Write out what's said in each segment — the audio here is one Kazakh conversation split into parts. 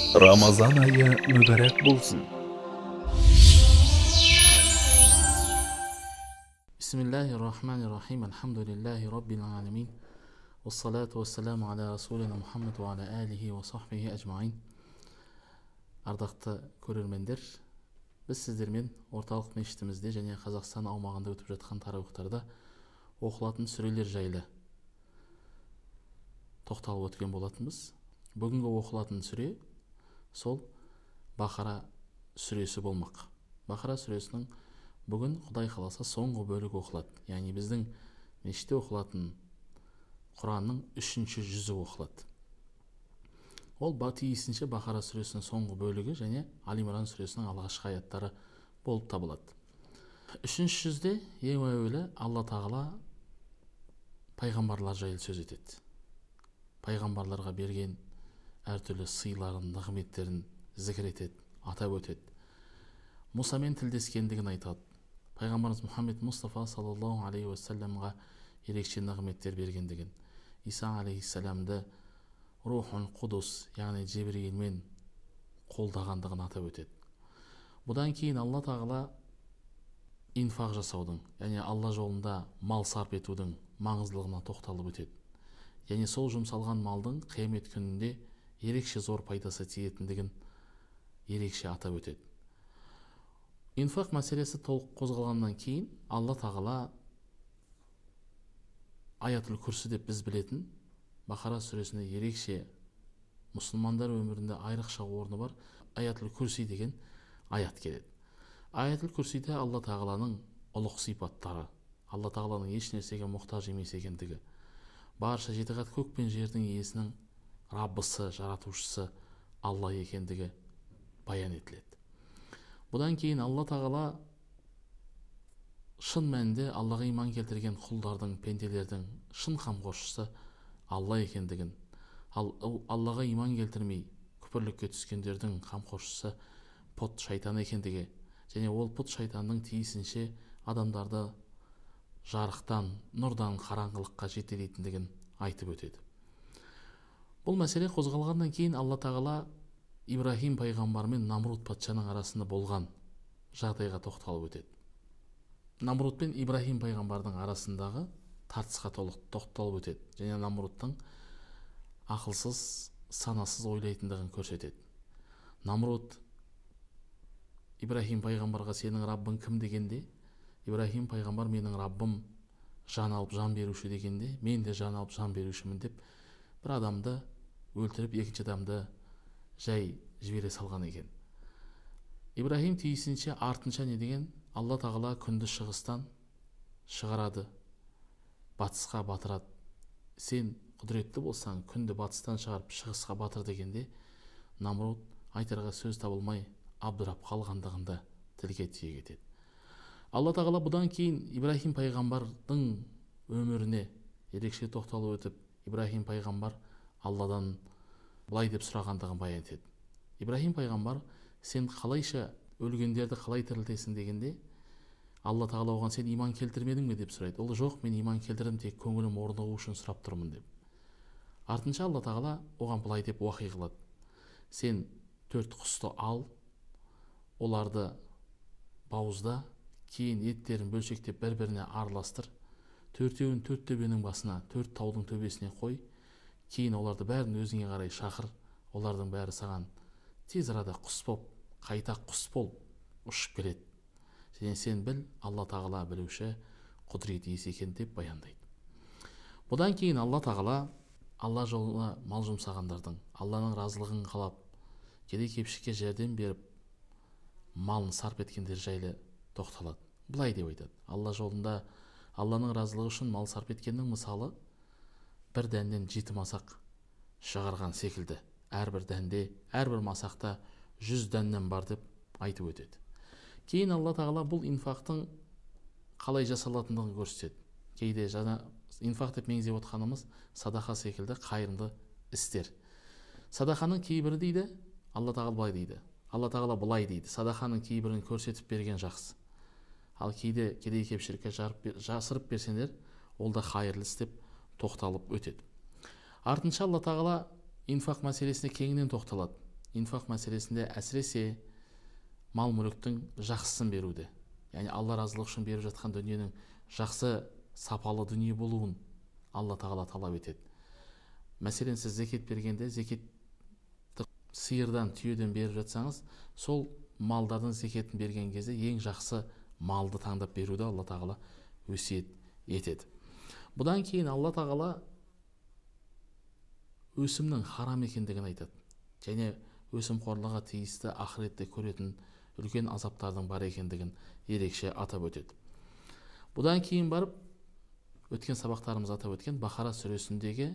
Рамазан айы мүбәрәк болсын. Бисмиллахир-рахманир-рахим. Алхамдулиллахи раббил аламин. Вассалату вассаламу аля расулина Мухаммад ва аля алихи ва сахбихи ажмаин. Ардақты көрермендер, біз сіздермен орталық мешітімізде және Қазақстан аумағында өтіп жатқан тарауихтарда оқылатын сүрелер жайлы тоқталып өткен болатынбыз. Бүгінгі оқылатын сүре сол Бақара сүресі болмақ. Бақара сүресінің бүгін Құдай қаласа соңғы бөлігі оқылады. Яғни біздің мешітте оқылатын Құранның 3-ші жүзі оқылады. Ол тиісінше Бақара сүресінің соңғы бөлігі және Али Имран сүресінің алғашқы аяттары болып табылады. 3-ші жүзде ең әуелі Алла Тағала пайғамбарлар жайлы сөз етеді. Пайғамбарларға берген әртүрлі сыйларын, нығметтерін зікір етеді, атап өтеді. Мұсамен тілдескендігін айтады. Пайғамбарымыз Мұхаммед Мұстафа саллаллаху алейхи уассаламға ерекше нығметтер бергендігін, Иса алейхиссаламды Рухун Құдус, яғни Жебірейілмен қолдағандығын атап өтеді. Бұдан кейін Алла Тағала инфақ жасаудың, яғни Алла жолында мал сарп етудің маңыздылығына тоқталып өтеді. Яғни сол жұмсалған малдың қиямет күнінде ерекше зор пайдасы тиетіндігін ерекше атап өтеді. Инфақ мәселесі толық қозғалғаннан кейін Алла Тағала Аятул Курси деп біз білетін Бақара сүресінде ерекше мұсылмандар өмірінде айрықша орны бар Аятул Курси деген аят келеді. Аятул Курсиде Алла Тағаланың ұлық сипаттары, Алла Тағаланың еш нәрсеге мұқтаж емес екендігі, барша жеті қат көк пен жердің иесінің Раббысы, жаратушысы Алла екендігі баян етіледі. Бұдан кейін Алла Тағала шын мәнінде Аллаға иман келтірген құлдардың, пенделердің шын қамқоршысы Алла екендігін, ал Аллаға иман келтірмей күпірлікке түскендердің қамқоршысы пұт, шайтан екендігі, және ол пұт, шайтанның тиісінше адамдарды жарықтан, нұрдан қараңғылыққа жетелейтіндігін айтып өтеді. Бұл мәселе қозғалғаннан кейін Алла Тағала Ибрахим пайғамбар мен Намруд патшаның арасында болған жағдайға тоқталып өтеді. Намруд пен Ибрахим пайғамбардың арасындағы тартысқа тоқталып өтеді және Намрудтың ақылсыз, санасыз ойлайтындығын көрсетеді. Намруд Ибрахим пайғамбарға сенің Раббың кім дегенде, Ибрахим пайғамбар менің Раббым жан алып жан беруші дегенде, мен де жан алып жан берушімін деп бір адамды өлтіріп екінші адамды жай жібере салған екен. Ибрахим тиісінше артынша не деген, Алла Тағала күнді шығыстан шығарады, батысқа батырады. Сен құдіретті болсаң, күнді батыстан шығарып шығысқа батыр дегенде, Намруд айтарға сөз табылмай абдырап қалғандығында тілге тиек етеді. Алла Тағала бұдан кейін Ибрахим пайғамбардың өміріне ерекше тоқталып өтіп, Ибрахим пайғамбар Алладан былай деп сұрағандығын баян етеді. Ибрахим пайғамбар, сен қалайша өлгендерді қалай тірілтесің дегенде, Алла Тағала оған сен иман келтірмедің бе деп сұрайды. Ол жоқ, мен иман келтірдім, тек көңілім орнығу үшін сұрап тұрмын деп. Артынша Алла Тағала оған былай деп уахи қылады. Сен 4 құсты ал, оларды бауызда, кейін еттерін бөлшектеп бір-біріне араластыр, 4-еуін 4 төбенің басына, 4 таудың төбесіне қой, кейін оларды бәрін өзіңе қарай шақыр, олардың бәрі саған тез арада құс боп, қайта құс болып ұшып келеді. Және сен біл, Алла Тағала білуші, құдірет иесі екен деп баяндайды. Бұдан кейін Алла Тағала Алла жолына мал жұмсағандардың, Алланың разылығын қалап, кедей-кепшікке жәрдем беріп, малын сарп еткендер жайлы тоқталады. Бұлай деп айтады. Алла жолында Алланың разылығы үшін мал сарп еткеннің мысалы бір дәннен 7 масақ шығарған секілді. Әрбір дәнде, әрбір масақта 100 дәннен бар деп айтып өтеді. Кейін Алла Тағала бұл инфақтың қалай жасалатындығын көрсетеді. Кейде жаңа инфақ деп меңзеп отқанымыз садақа секілді қайырымды істер. Садақаның кейбірі дейді, Алла Тағала былай дейді. Алла Тағала былай дейді. Садақаның кейбірін көрсетіп берген жақсы. Ал кейде кедей-кепшілікке жасырып берсеңдер, ол да қайырлы іс деп тоқталып өтеді. Артынша Алла Тағала инфақ мәселесіне кеңінен тоқталады. инфақ мәселесінде әсіресе мал мүліктің жақсысын беруді, яғни алла разылығы үшін беріп жатқан дүниенің жақсы сапалы дүние болуын алла тағала талап етеді. Мәселен, сіз зекет бергенде, зекетті сиырдан, түйеден беріп жатсаңыз, сол малдардан зекетін берген кезде ең жақсы малды таңдап беруді алла тағала өсиет етеді. Бұдан кейін алла тағала өсімнің харам екендігін айтады, және өсімқорлығы тиісті ақыретте көретін үлкен азаптардың бар екендігін ерекше атап өтеді. Бұдан кейін барып өткен сабақтарымыз атап өткен Бақара сүресіндегі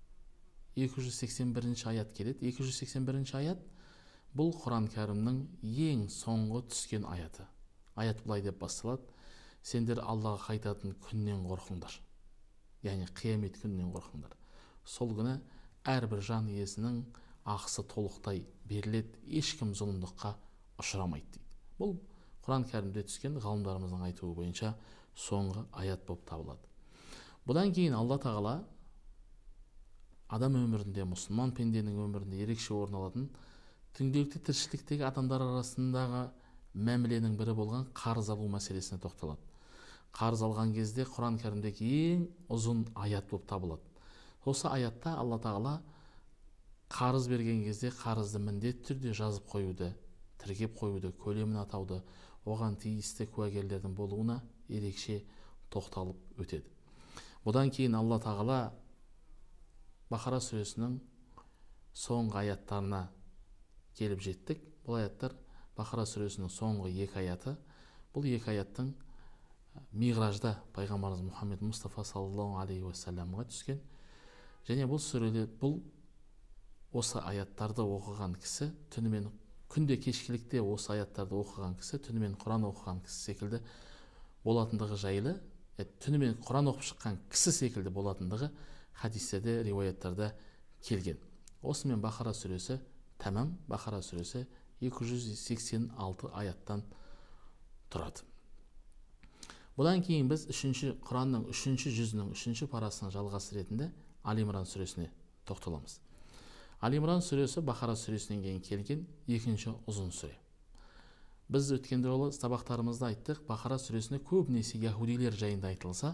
281 аят келеді. 281 аят бұл Құран кәрімнің ең соңғы түскен аяты. Аят былай деп басталады: сендер Аллаға қайтатын күннен қорқыңдар, яғни қиямет күнінен қорқыңдар. Сол күні әрбір жан иесінің ақысы толықтай беріледі, ешкім зұлымдыққа ұшырамайды дейді. Бұл Құран кәрімде түскен ғалымдарымыздың айтуы бойынша соңғы аят болып табылады. Бұдан кейін алла тағала адам өмірінде, мұсылман пенденің өмірінде ерекше орын алатын күнделікті тіршіліктегі адамдар арасындағы мәміленің бірі болған қарыз алу мәселесіне тоқталады. Қарыз алған кезде Құран кәрімдегі ең ұзын аят болып табылады. Осы аятта алла тағала қарыз берген кезде қарызды міндетті түрде жазып қоюды, тіркеп қоюды, көлемін атауды, оған тиісті куәгерлердің болуына ерекше тоқталып өтеді. Бұдан кейін алла тағала Бақара сүресінің соңғы аяттарына келіп жеттік. Бұл аяттар Бақара сүресінің соңғы екі аяты. Бұл екі аяттың Миғражда пайғамбарымыз Мұхаммед Мұстафа саллаллаху алейхи уассаламға түскен. Және бұл сүреде осы аяттарды оқыған кісі түнімен, күнде кешкілікте осы аяттарды оқыған кісі түнімен Құран оқыған кісі секілді болатындығы жайлы, түнімен Құран оқып шыққан кісі секілді болатындығы хадистерде, риуаяттарда келген. Осымен Бақара сүресі тәмам. Бақара сүресі 286 аяттан тұрады. Бұдан кейін біз Құранның 3-ші жүзінің 3-ші парасының жалғасы ретінде Али Имран сүресіне тоқталамыз. Али Имран сүресі Бақара сүресінен кейін келген екінші ұзын сүре. Біз өткенде ол сабақтарымызда айттық, Бақара сүресінде көбінесе яһудилер жайында айтылса,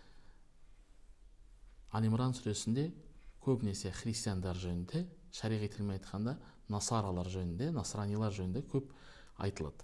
Али Имран сүресінде көбінесе христиандар жөнінде, шариғи тілмен айтқанда насаралар жөнінде, насранилар жөнінде көп айтылады.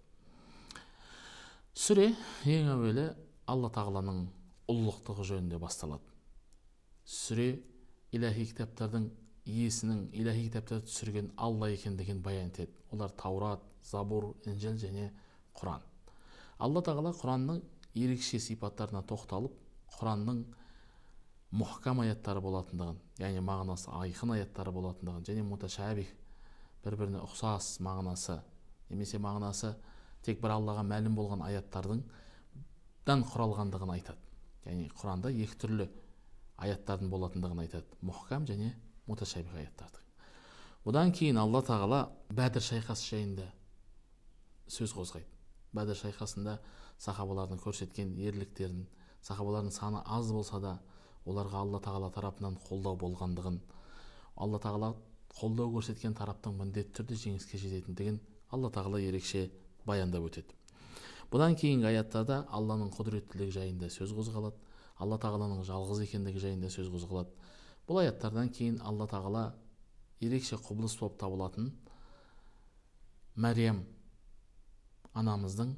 Сүре ең әуелі Алла тағаланың ұлылықтығы жөнінде басталады. Сүре илахи кітаптардың иесінің илахи кітаптарды түсірген Алла екендігін баян етеді. Олар Таурат, Забур, Инжил және Құран. Алла тағала Құранның ерекше сипаттарына тоқталып, Құранның мұхкам аяттары болатындығын, яғни мағынасы айқын аяттары болатындығын, және муташабих, бір-біріне ұқсас мағынасы, немесе мағынасы тек бір Аллаға мәлім болған аяттардың құралғандығын айтады. Яғни Құранда екі түрлі аяттардың болатындығын айтады: мұхкам және муташабих аяттарды. Бұдан кейін Алла тағала Бәдір шайқасы жайында сөз қозғайды. Бәдір шайқасында сахабалардың көрсеткен ерліктерін, сахабалардың саны аз болса да, оларға Алла тағала тарапынан қолдау болғандығын, Алла тағала қолдау көрсеткен тараптың міндетті түрде жеңіске жететіндігін Алла тағала ерекше баяндап өтеді. Бұдан кейінгі аяттарда Алланың құдіреттілігі жайында сөз қозғалады, Алла тағаланың жалғыз екендігі жайында сөз қозғалады. Бұл аяттардан кейін Алла тағала ерекше құбылыс болып табылатын Мәриям анамыздың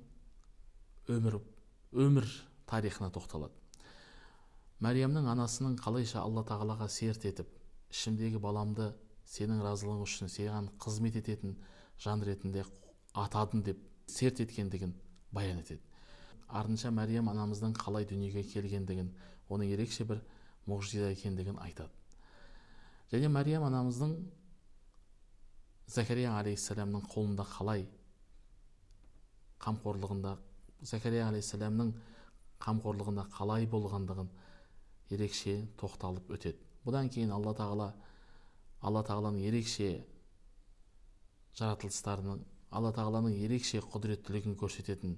өмір тарихына тоқталады. Мәриямның анасының қалайша Алла тағалаға серт етіп, ішімдегі баламды сенің разылығың үшін саған қызмет ететін жан ретінде атадым деп серт еткендігін баян етеді. Артынша Мәриям анамыздың қалай дүниеге келгендігін, оның ерекше бір мұғжиза екендігін айтады. Және Мәриям анамыздың Закария алейхиссаламның қолында қалай қамқорлығында, Закария алейхиссаламның қамқорлығында қалай болғандығын ерекше тоқталып өтеді. Бұдан кейін Алла тағаланың ерекше жаратылыстарының, Алла тағаланың ерекше құдіреттілігін көрсететін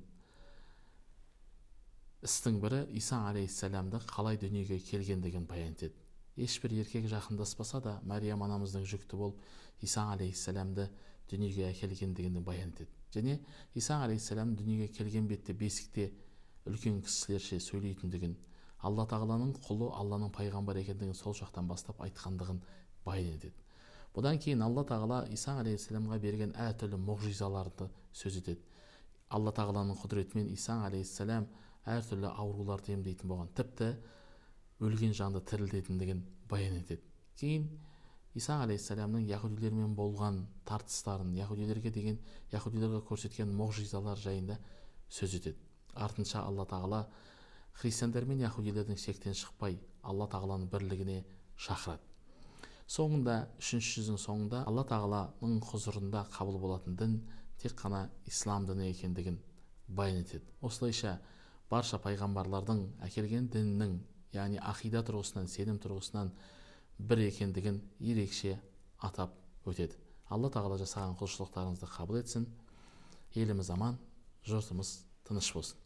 істің бірі Иса алейхиссаламды қалай дүниеге келгендігін баян етеді. Ешбір еркек жақындаспаса да, Мәриям анамыздың жүкті болып, Иса алейхиссаламды дүниеге әкелгендігін баян етеді. Және Иса алейхиссалам дүниеге келген бетте бесікте үлкен кісілерше сөйлейтіндігін, Алла тағаланың құлы, Алланың пайғамбар екендігін сол жақтан бастап айтқандығын баян етеді. Бұдан кейін Алла тағала Иса алейхиссаламға берген әртүрлі мұғжизаларды сөз етеді. Алла тағаланың құдіретімен Иса алейхиссалам әртүрлі ауруларды емдейтін болған, тіпті өлген жанды тірілтетіндігін баян етеді. Кейін Иса алейхиссаламның яһудилермен болған тартыстарын, яһудилерге көрсеткен мұғжизалар жайында сөз етеді. Артынша Алла тағала христиандар мен яһудилердің шектен шықпай Алла тағаланың бірлігіне шақырады. Соңында, 3-ші жүздің соңында Алла тағаланың құзырында қабыл болатын дін тек қана ислам діні екендігін баян етеді. Осылайша барша пайғамбарлардың әкелген діннің, яғни ақида тұрғысынан, сенім тұрғысынан бір екендігін ерекше атап өтеді. Алла тағала жасаған құлшылықтарыңызды қабыл етсін. Еліміз аман, жұртымыз тыныш болсын.